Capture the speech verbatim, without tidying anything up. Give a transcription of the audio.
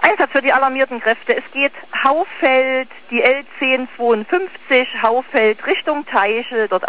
Einsatz für die alarmierten Kräfte. Es geht Haufeld, die L zehn zweiundfünfzig, Haufeld Richtung Teiche, dort